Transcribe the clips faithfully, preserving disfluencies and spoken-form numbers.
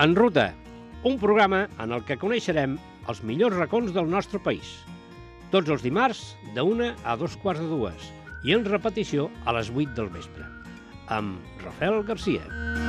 En Ruta, un programa en el que coneixerem els millors racons del nostre país. Tots els dimarts, de una a dos quarts de dues, i en repetició a les vuit del vespre, amb Rafael Garcia.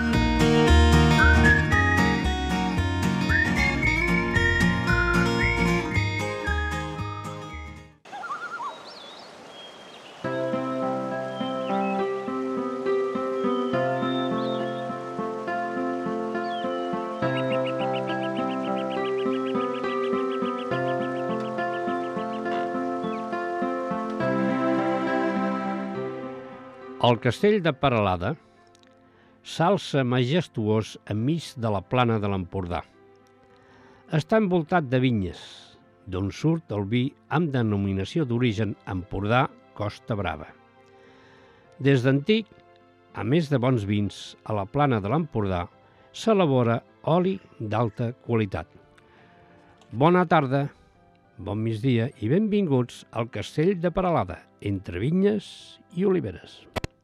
El castell de Peralada s'alça majestuós enmig de la plana de l'Empordà. Està envoltat de vinyes, d'on surt el vi amb denominació d'origen Empordà Costa Brava. Des d'antic, a més de bons vins, a la plana de l'Empordà s'elabora oli d'alta qualitat. Bona tarda, bon migdia i benvinguts al castell de Peralada, entre vinyes i oliveres.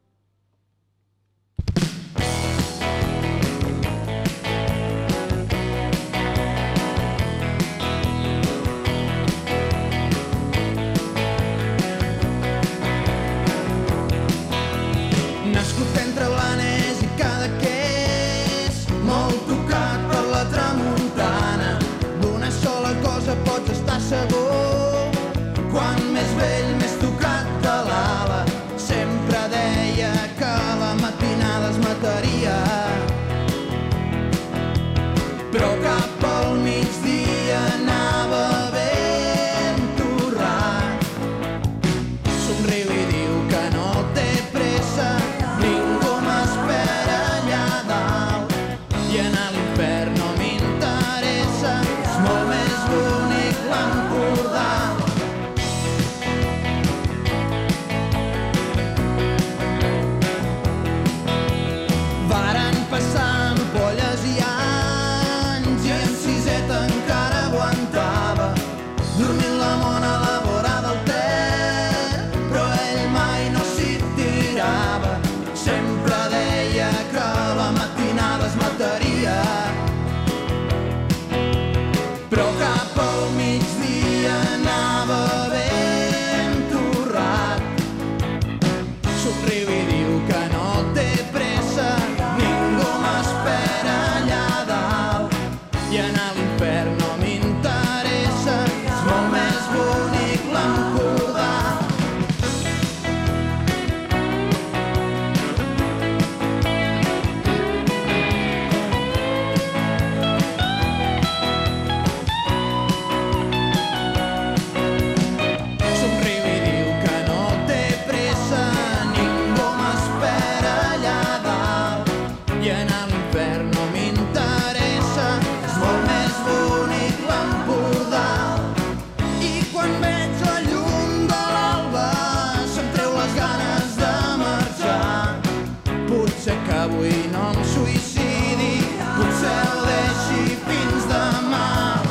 Nascut entre Blanes i Cadaqués, molt tocat per la tramuntana, d'una sola cosa pots estar segur, quan més vell més tocat de l'ala. Sempre deia que la matinada es mataria, però cap al migdia anava ben torrat. Somriu i diu que no té pressa, ningú m'espera allà dalt, i anar a l'infern no m'interessa, és molt més bonic l'Empordà. Varen passar ampolles i anys, i en siseta encara aguantava, dormint la mona a la vora del Ter, però ell mai no s'hi tirava. Sempre deia que la matinada es mataria, però cap al migdia anava ben torrat. Somriu i diu que no té pressa, ningú m'espera allà dalt, i anar a l'infern no m'interessa, és molt més bonic l'Empordà. Somriu i diu que no té pressa, ningú m'espera allà dalt, i anar a l'infern no m'interessa, és molt més bonic l'Empordà. I quan veig la llum de l'alba se'm treu les ganes de marxar. Potser que avui no em suïcidi, potser ho deixi fins demà.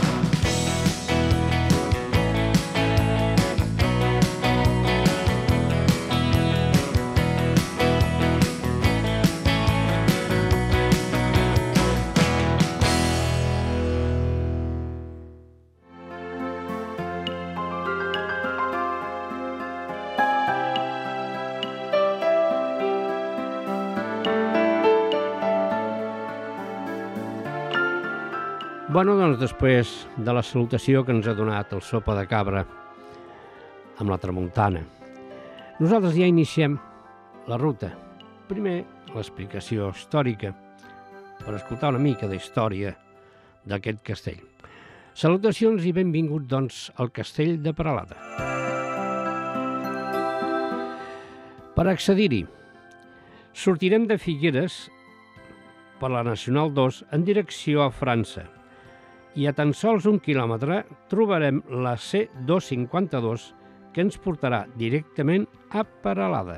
Bueno, doncs després de la salutació que ens ha donat el Sopa de Cabra amb la tramuntana, nosaltres ja iniciem la ruta. Primer, l'explicació històrica, per escoltar una mica d'història d'aquest castell. Salutacions i benvinguts, doncs, al castell de Peralada. Per accedir-hi, sortirem de Figueres per la Nacional dos en direcció a França, i a tan sols un quilòmetre trobarem la C dos cents cinquanta-dos, que ens portarà directament a Peralada.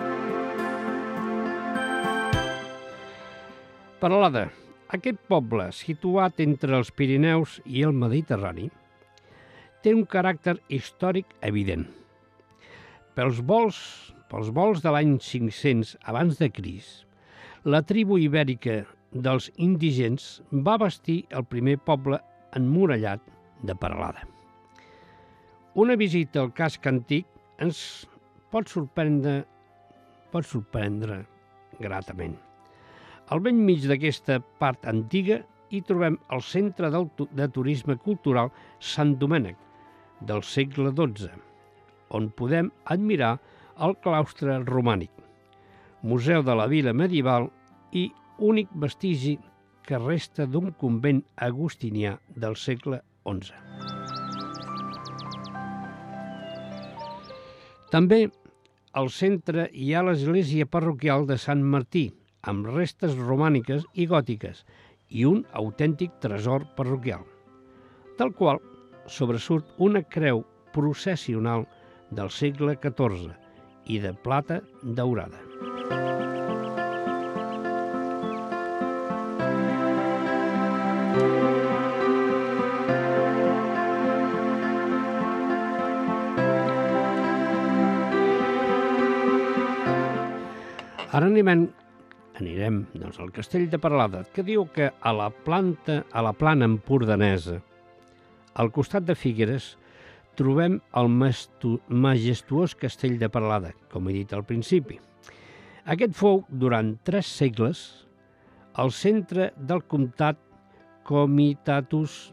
Peralada, aquest poble, situat entre els Pirineus i el Mediterrani, té un caràcter històric evident. Pels vols, pels vols de l'any cinc-cents abans de Crist, la tribu ibèrica dels indigents va bastir el primer poble emmurallat de Peralada. Una visita al casc antic ens pot sorprendre, pot sorprendre gratament. Al bell mig d'aquesta part antiga hi trobem el centre del, de turisme cultural Sant Domènec del segle dotze, on podem admirar el claustre romànic, museu de la vila medieval i únic vestigi que resta d'un convent agustinià del segle onze. També al centre hi ha l'església parroquial de Sant Martí, amb restes romàniques i gòtiques, i un autèntic tresor parroquial, del qual sobresurt una creu processional del segle catorze i de plata daurada. Ara anem, anirem doncs, al Castell de Peralada, que diu que a la, planta, a la plana empordanesa, al costat de Figueres, trobem el majestuós Castell de Peralada, com he dit al principi. Aquest fou, durant tres segles, el centre del comtat Comitatus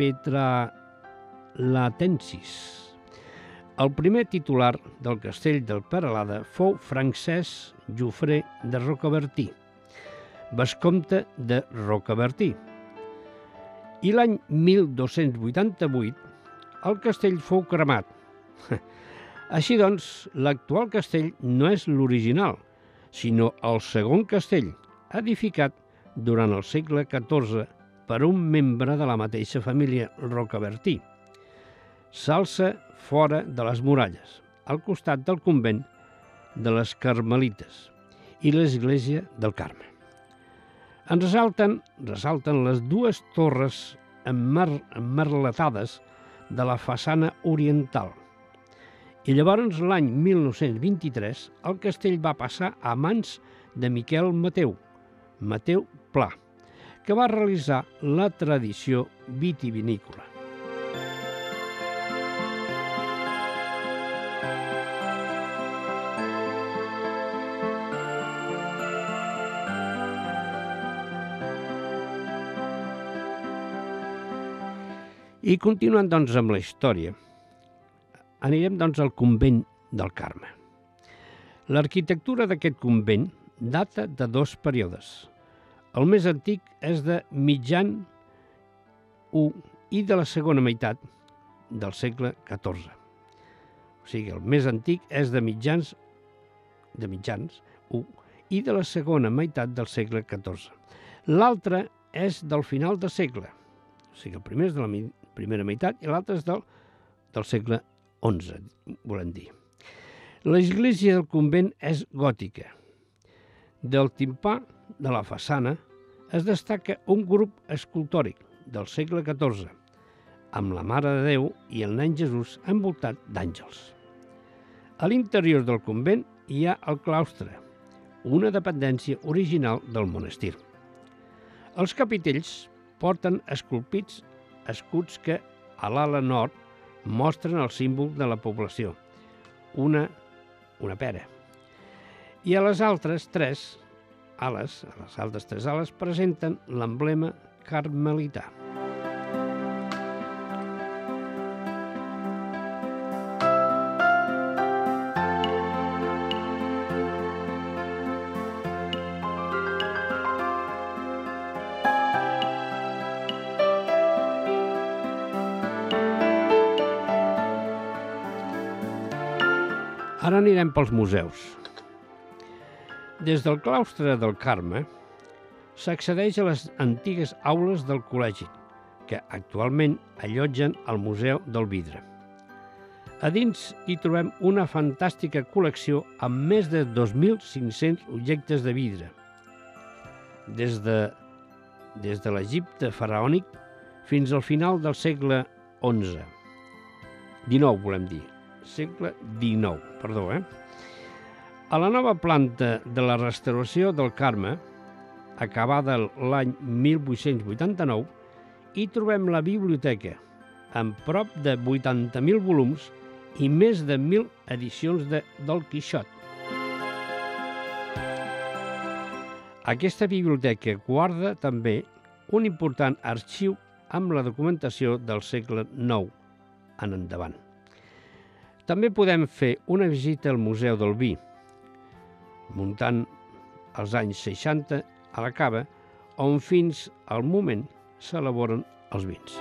Petralatensis. El primer titular del Castell del Peralada fou Francesc Jofré de Rocabertí, vescomte de Rocabertí. I l'any mil dos-cents vuitanta-vuit el castell fou cremat. Així doncs, l'actual castell no és l'original, sinó el segon castell, edificat durant el segle catorze per un membre de la mateixa família Rocabertí. S'alça fora de les muralles, al costat del convent de les Carmelites i l'església del Carme. En ressalten, ressalten les dues torres emmer, emmerletades de la façana oriental. I llavors, l'any mil nou-cents vint-i-tres, el castell va passar a mans de Miquel Mateu, Mateu Pla, que va realitzar la tradició vitivinícola. I continuant, doncs, amb la història, anirem, doncs, al convent del Carme. L'arquitectura d'aquest convent data de dos períodes. El més antic és de mitjan u i de la segona meitat del segle catorze. O sigui, el més antic és de mitjans, de mitjans u i de la segona meitat del segle catorze. L'altre és del final del segle. O sigui, el primer és de la primera meitat i l'altre és del, del segle onze, volem dir. L'església del convent és gòtica. Del timpà de la façana es destaca un grup escultòric del segle catorze, amb la Mare de Déu i el nen Jesús envoltat d'àngels. A l'interior del convent hi ha el claustre, una dependència original del monestir. Els capitells porten esculpits escuts que a l'ala nord mostren el símbol de la població, una, una pera. I a les altres tres ales, a les altres tres ales, presenten l'emblema carmelità. Ara anirem pels museus. Des del claustre del Carme s'accedeix a les antigues aules del col·legi, que actualment allotgen el Museu del Vidre. A dins hi trobem una fantàstica col·lecció amb més de dos mil cinc-cents objectes de vidre, des de, des de l'Egipte faraònic fins al final del segle onze. dinou, volem dir. Segle dinou, perdó, eh? A la nova planta de la restauració del Carme acabada l'any mil vuit-cents vuitanta-nou, hi trobem la biblioteca, amb prop de vuitanta mil volums i més de mil edicions de Don Quixot. Aquesta biblioteca guarda també un important arxiu amb la documentació del segle nou en endavant. També podem fer una visita al Museu del Vi, muntant als anys seixanta a la cava, on fins al moment s'elaboren els vins.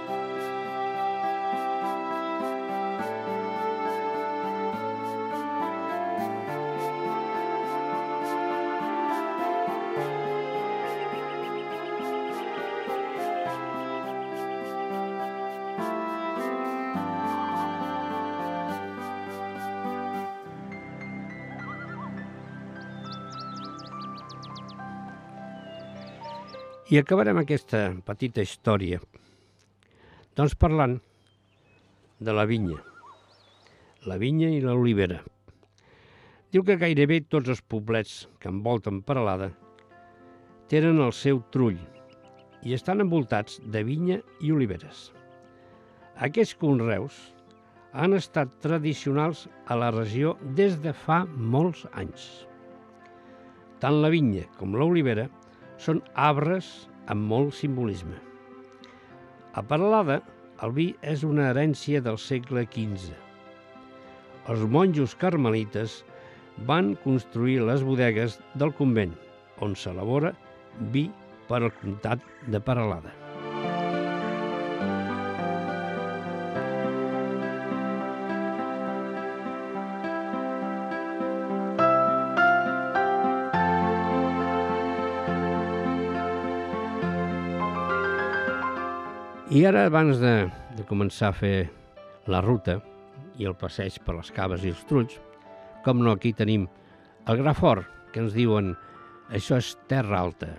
I acabarem aquesta petita història doncs parlant de la vinya, la vinya i l'olivera. Diu que gairebé tots els poblets que envolten Peralada tenen el seu trull i estan envoltats de vinya i oliveres. Aquests conreus han estat tradicionals a la regió des de fa molts anys. Tant la vinya com l'olivera són arbres amb molt simbolisme. A Peralada, el vi és una herència del segle quinze. Els monjos carmelites van construir les bodegues del convent, on s'elabora vi per al comtat de Peralada. I ara, abans de, de començar a fer la ruta i el passeig per les caves i els trulls, com no, aquí tenim el gra fort, que ens diuen això és terra alta.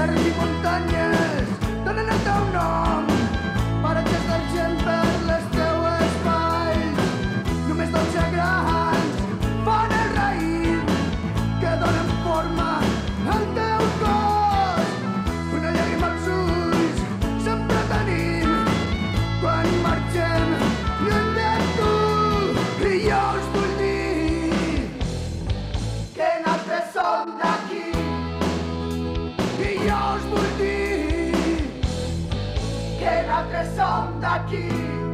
serres i muntanyes donen el teu nom. Paratges de gent per les teues valls, només dotze grans fan el raïm que donen forma al teu cos. Una llàgrima als ulls sempre tenim quan marxem lluny de tu. I jo us vull dir que nosaltres som d'aquí. I jo us vull dir que nosaltres som d'aquí.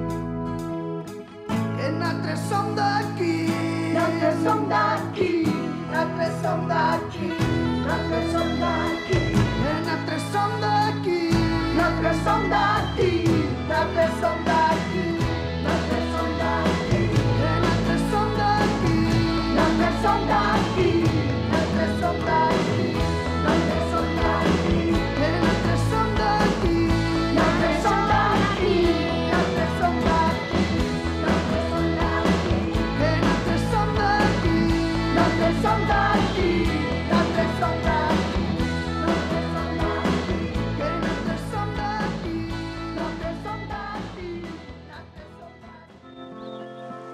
Que nosaltres som d'aquí. Nosaltres som d'aquí. Nosaltres som d'aquí. Nosaltres som d'aquí. Que nosaltres som d'aquí. Nosaltres som d'aquí. Nosaltres som d'aquí. Nosaltres som d'aquí. Que nosaltres som d'aquí. Nosaltres som d'aquí. Nosaltres som d'aquí. Nosaltres som d'aquí. Que nosaltres som d'aquí. Nosaltres som d'aquí. Nosaltres som d'aquí. Nosaltres som d'aquí. Que nosaltres som d'aquí. Nosaltres som d'aquí. Nosaltres som d'aquí. Nosaltres som d'aquí. Que nosaltres som d'aquí. Nosaltres som d'aquí. Nosaltres som d'aquí.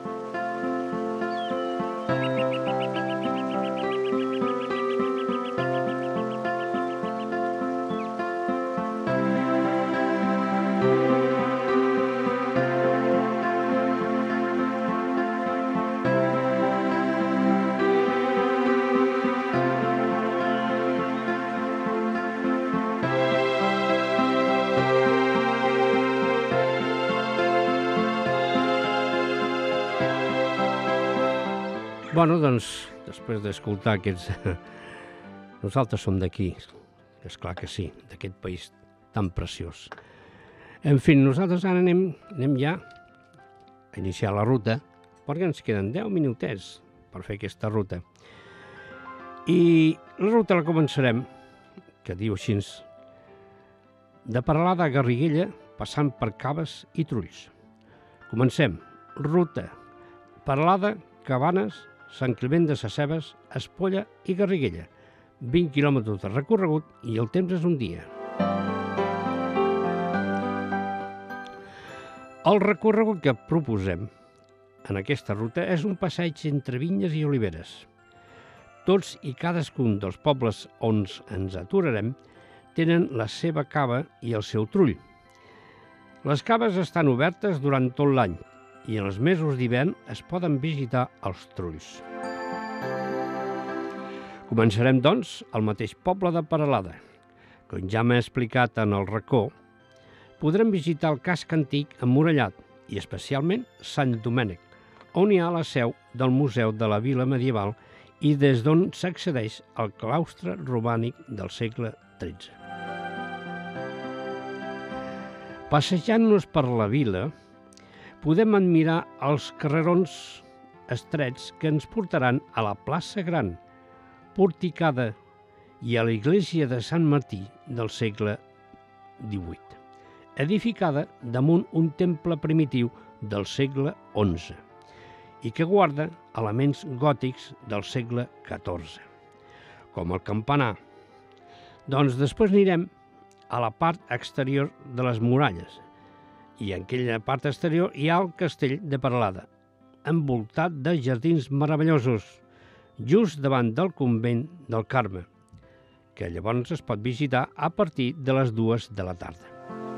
Bueno, doncs, després d'escoltar aquests... Nosaltres som d'aquí, és clar que sí, d'aquest país tan preciós. En fi, nosaltres ara anem, anem ja a iniciar la ruta, perquè ens queden deu minutets per fer aquesta ruta. I la ruta la començarem, que diu així, de Peralada a Garriguella, passant per Caves i Trulls. Comencem. Ruta Peralada, Cabanes, Sant Climent de Sescebes, Espolla i Garriguella. vint quilòmetres de recorregut i el temps és un dia. El recorregut que proposem en aquesta ruta és un passeig entre vinyes i oliveres. Tots i cadascun dels pobles on ens aturarem tenen la seva cava i el seu trull. Les caves estan obertes durant tot l'any i en els mesos d'hivern es poden visitar els trulls. Començarem, doncs, al mateix poble de Peralada. Com ja m'he explicat en el racó, podrem visitar el casc antic emmurallat i especialment Sant Domènec, on hi ha la seu del Museu de la Vila Medieval i des d'on s'accedeix al claustre romànic del segle tretze. Passejant-nos per la vila, podem admirar els carrerons estrets que ens portaran a la plaça Gran, porticada, i a l'església de Sant Martí del segle divuit, edificada damunt un temple primitiu del segle onze i que guarda elements gòtics del segle catorze, com el campanar. Doncs després anirem a la part exterior de les muralles, i en aquella part exterior hi ha el castell de Peralada, envoltat de jardins meravellosos, just davant del convent del Carme, que llavors es pot visitar a partir de les dues de la tarda.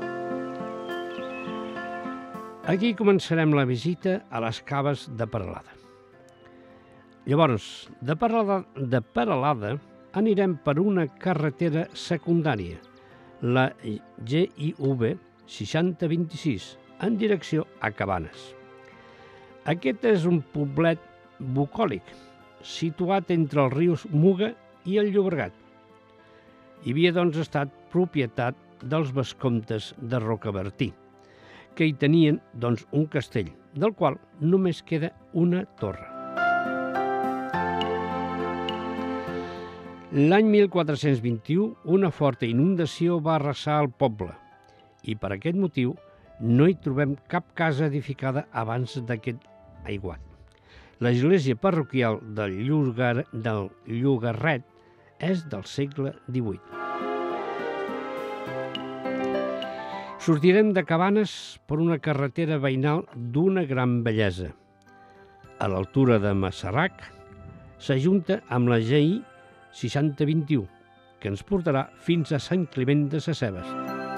Aquí començarem la visita a les caves de Peralada. Llavors, de Peralada, de Peralada anirem per una carretera secundària, la G I V seixanta vint-i-sis, en direcció a Cabanes. Aquest és un poblet bucòlic, situat entre els rius Muga i el Llobregat. Hi havia, doncs, estat propietat dels vescomtes de Rocabertí, que hi tenien, doncs, un castell, del qual només queda una torre. L'any mil quatre-cents vint-i-u, una forta inundació va arrasar el poble, i per aquest motiu no hi trobem cap casa edificada abans d'aquest aiguat. L'església parroquial del, Llogar, del Llogarret és del segle divuit. Sortirem de Cabanes per una carretera veïnal d'una gran bellesa. A l'altura de Masarac s'ajunta amb la G I seixanta vint-i-u, que ens portarà fins a Sant Climent de Sescebes.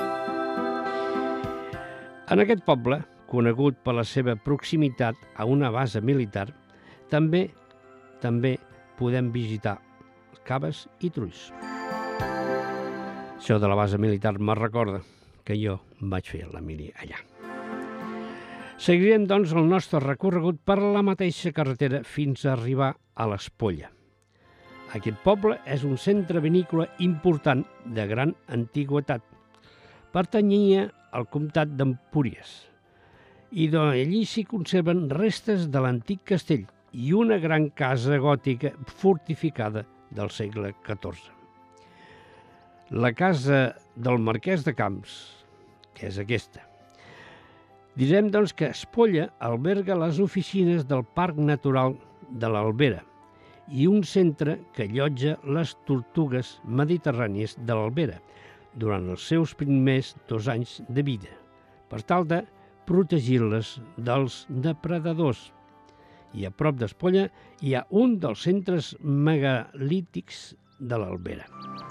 En aquest poble, conegut per la seva proximitat a una base militar, també també podem visitar caves i trulls. Això de la base militar me recorda que jo vaig fer la mili allà. Seguirem, doncs, el nostre recorregut per la mateixa carretera fins a arribar a l'Espolla. Aquest poble és un centre vinícola important de gran antiguitat. Pertanyia al comtat d'Empúries i d'allí s'hi conserven restes de l'antic castell i una gran casa gòtica fortificada del segle catorze. La casa del marquès de Camps, que és aquesta. Direm, doncs, que Espolla alberga les oficines del Parc Natural de l'Albera i un centre que allotja les tortugues mediterrànies de l'Albera durant els seus primers dos anys de vida, per tal de protegir-les dels depredadors. I a prop d'Espolla hi ha un dels centres megalítics de l'Albera.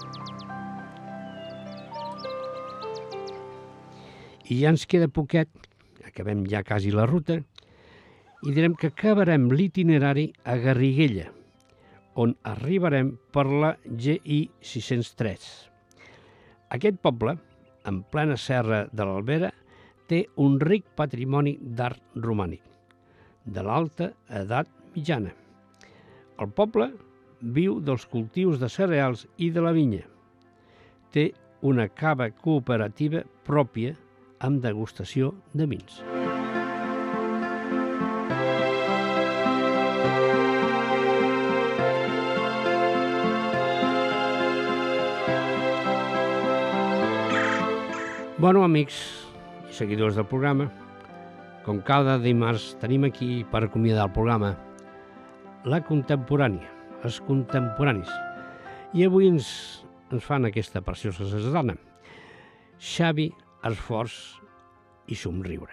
I ja ens queda poquet, acabem ja quasi la ruta, i direm que acabarem l'itinerari a Garriguella, on arribarem per la G I sis-cents tres. Aquest poble, en plena serra de l'Albera, té un ric patrimoni d'art romànic, de l'alta edat mitjana. El poble viu dels cultius de cereals i de la vinya. Té una cava cooperativa pròpia amb degustació de vins. Bueno, amics i seguidors del programa, com cada dimarts tenim aquí per acomiadar el programa la contemporània, els contemporanis. I avui ens, ens fan aquesta preciosa sardana. Xavi, esforç i somriure.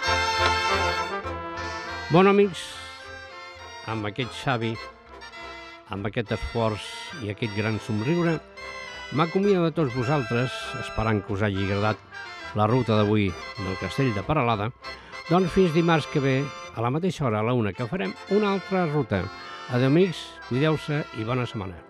Bueno, amics, amb aquest Xavi amb aquest esforç i aquest gran somriure, m'acomiado de tots vosaltres, esperant que us hagi agradat la ruta d'avui del Castell de Peralada, doncs fins dimarts que ve, a la mateixa hora, a la una, que farem una altra ruta. Adéu, amics, cuideu-se i bona setmana.